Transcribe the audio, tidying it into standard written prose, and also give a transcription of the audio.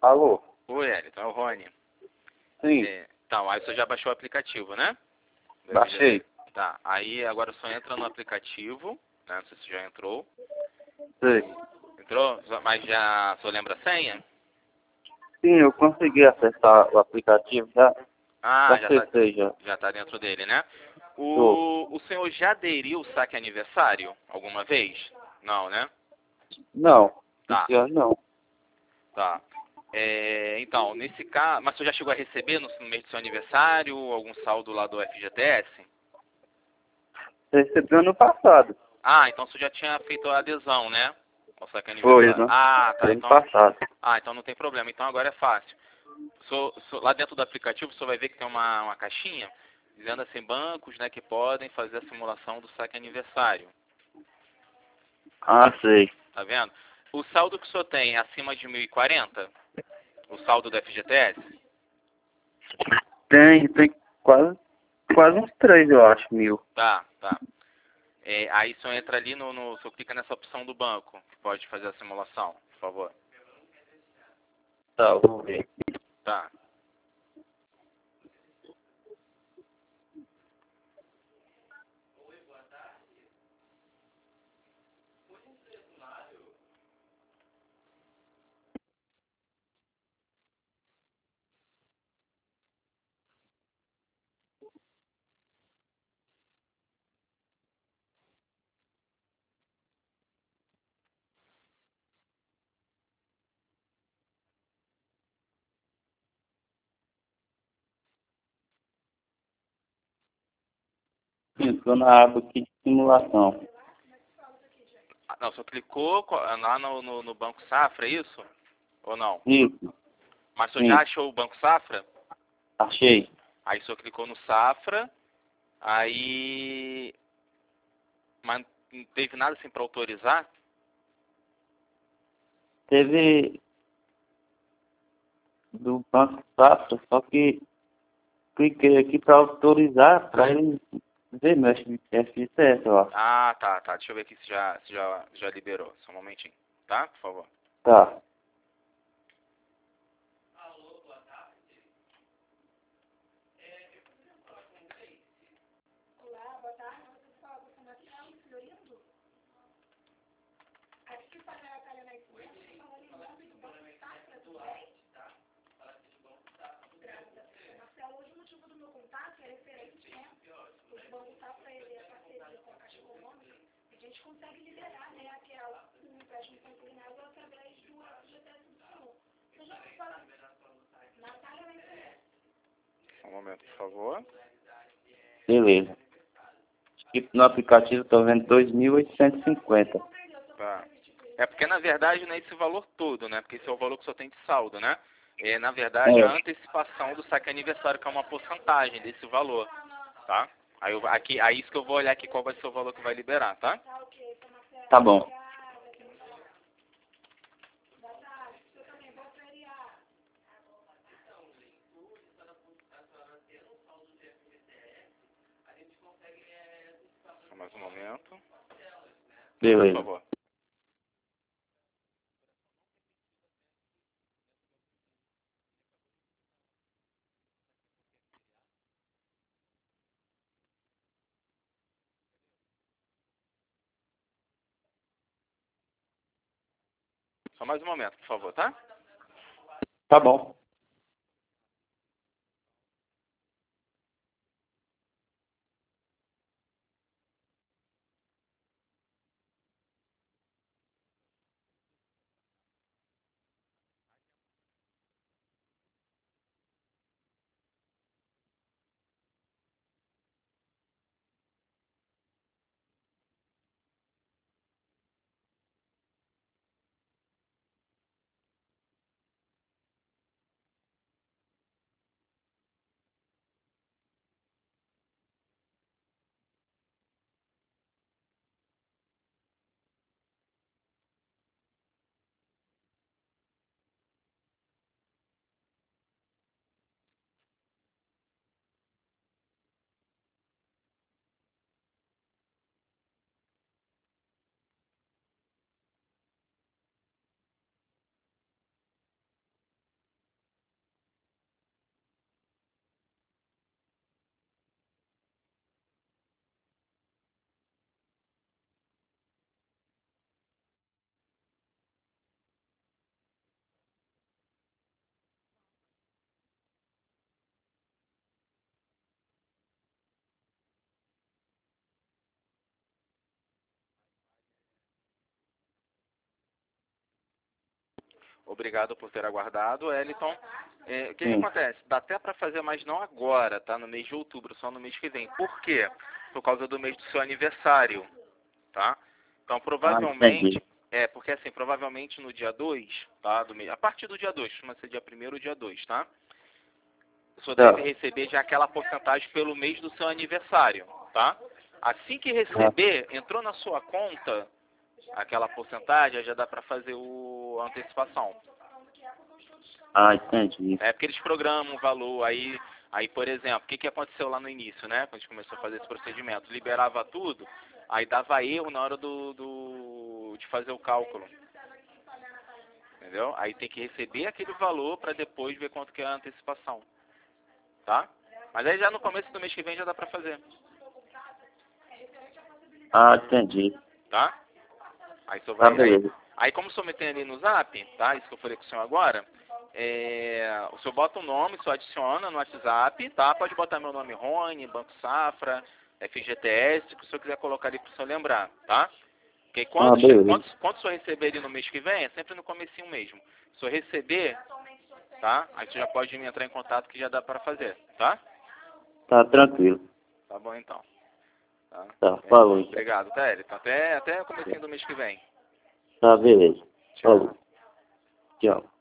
Alô? Oi, Elton, é o Rony. Sim, Então, aí você já baixou o aplicativo, né? Do baixei. FGTS. Tá, aí agora só entra no aplicativo, né? Não sei se já entrou. Sei. Entrou? Mas já só lembra a senha? Sim, eu consegui acessar o aplicativo, já Ah, acessei já. já tá dentro dele, né? Tô. O senhor já aderiu o saque aniversário alguma vez? Não, né? Não, Tá, esse ano não. tá. Então, nesse caso, mas você já chegou a receber no mês do seu aniversário algum saldo lá do FGTS? Você recebeu ano passado. Ah, então você já tinha feito a adesão, né? Ao saque Foi, aniversário. né? Ah, Foi tá. ano passado. Então não tem problema. Então agora é fácil. Lá dentro do aplicativo você vai ver que tem uma caixinha dizendo assim, bancos, né, que podem fazer a simulação do saque aniversário. Ah, sei. Tá vendo? O saldo que o senhor tem é acima de 1.040, o saldo do FGTS? Tem quase uns 3, eu acho, mil. Tá, tá. Aí o senhor entra ali o senhor clica nessa opção do banco, que pode fazer a simulação, por favor. Tá, eu vou ver. Tá. Sim, tô na aba aqui de simulação. Não, o senhor clicou lá no Banco Safra, é isso? Ou não? Isso, Mas o senhor já sim, achou o Banco Safra? achei. Aí o senhor clicou no Safra, aí... Mas não teve nada assim para autorizar? Teve do Banco Safra, só que cliquei aqui para autorizar, para ele ver meu FGTS, eu acho. Ah, tá, tá. Deixa eu ver aqui se já liberou. Só um momentinho, tá? Por favor. Tá. Só um momento, por favor. Beleza. Aqui no aplicativo eu tô vendo 2.850. Tá. É porque, na verdade, não é esse valor todo, né? Porque esse é o valor que só tem de saldo, né? Na verdade, a É, antecipação do saque aniversário, que é uma porcentagem desse valor, tá? Aí isso que eu vou olhar aqui qual vai ser o valor que vai liberar, tá? tá bom. Só mais um momento. Por Beleza. favor. Só mais um momento, por favor, tá? Tá bom. Obrigado por ter aguardado, Wellington. O que Sim. acontece? Dá até para fazer, mas não agora, tá? No mês de outubro, só no mês que vem. Por quê? Por causa do mês do seu aniversário, tá? Então, provavelmente... Entendi. Porque assim, provavelmente no dia 2, tá? Do mês, a partir do dia 2, costuma ser dia 1º ou dia 2, tá? O senhor Tá. deve receber já aquela porcentagem pelo mês do seu aniversário, tá? Assim que receber, entrou na sua conta aquela porcentagem, já dá para fazer a antecipação. Entendi. Porque eles programam o valor, aí por exemplo, o que aconteceu lá no início, né? Quando a gente começou a fazer esse procedimento, liberava tudo, aí dava erro na hora de fazer o cálculo. Entendeu? Aí tem que receber aquele valor para depois ver quanto que é a antecipação. Tá? Mas aí já no começo do mês que vem já dá para fazer. Entendi. Tá? Aí só Tá, vai. beleza. Aí como o senhor meter ali no zap, tá? Isso que eu falei com o senhor agora, o senhor bota o nome, só adiciona no WhatsApp, tá? Pode botar meu nome Rony, Banco Safra, FGTS, o que o senhor quiser colocar ali para o senhor lembrar, tá? Porque beleza. quando o senhor receber ali no mês que vem, é sempre no comecinho mesmo. Se o senhor receber, tá? Aí você já pode me entrar em contato que já dá para fazer, tá? Tá tranquilo. Tá bom então. Tá, falou então. Obrigado, Télio. Até o comecinho do mês que vem. Tá, beleza. Tchau. Falou. Tchau.